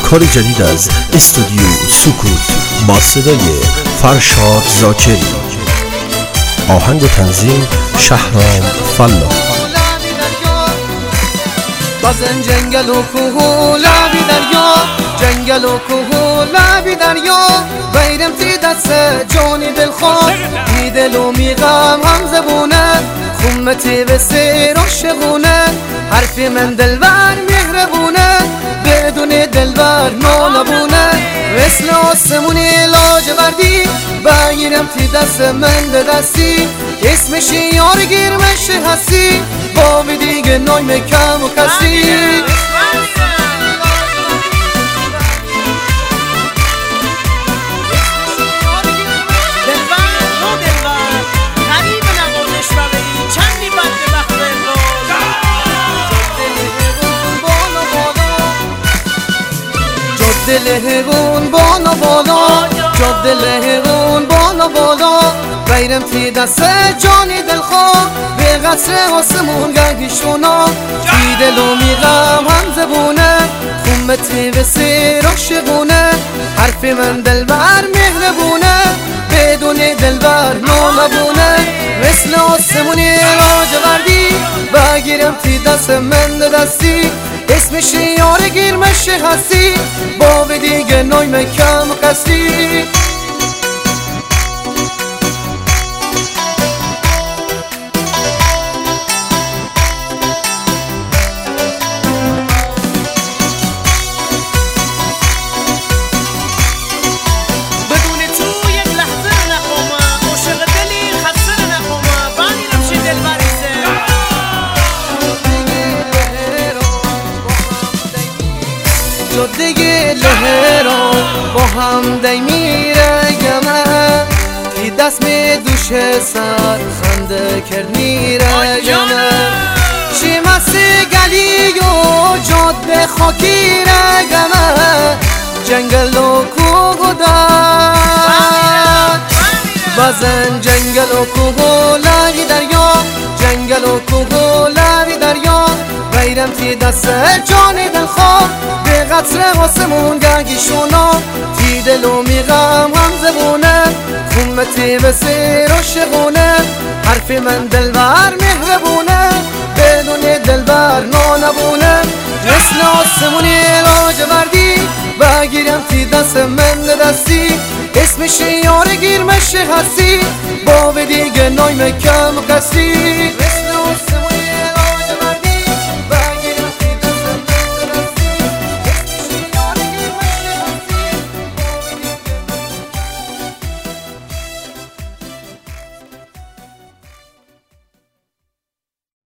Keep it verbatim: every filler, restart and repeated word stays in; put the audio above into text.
کاری جدید از استودیو سکوت با صدای فرشاد زاکری، آهنگ و تنظیم شهرام فلا. بازن جنگل و کوه و لبی دریا، جنگل و کوه و لبی دریا، بیرم تی دست جانی دلخواه، می دل و می غم هم زبونه، خمتی به سیر عاشقونه، حرف من دلبر مهربونه، بدون دلبر نالبونه، مثل آسمونی لاجوردی، بگیرم تی دست من دستی، اسمش یار گیرمش هستی، با دیگه نای مکم و کسی. دلهون بالا بالا، جاد دلهون بالا بالا، بیرم تی دست جانی دلخواه، به قصر آسمون گنگیشونا، تی دل و میغم هم زبونه، خمتی به سیر عاشقونه، حرف من دلبر مهربونه، بدون دلبر نالبونه، مثل آسمونی لاجوردی، بگیرم تی دست من دستی، اسمش یار گیرمش هستی، با دیگه نای مکم و قصدی. جاده لهران با هم دی میره گمه، ای دست می دوش سر خنده کرد میره گمه، چی مسی گلی و جاده خاکی ره گمه، جنگل و کوه و در، بازن جنگل و کوه و لبی دریا، جنگل و کوه و لبی دریا، بیرم تی دست جانی دلخواه، به قطر آسمون گنگیشونا، تی دل و میغم هم زبونه، خمتی به سیر عاشقونه، حرف من دلبر مهربونه، بدون دلبر نانبونه، مثل آسمونی لاجوردی، بگیرم تی دست من دستی، اسمش یار گیرمش هستی، با دیگه نای مکم و قصدی.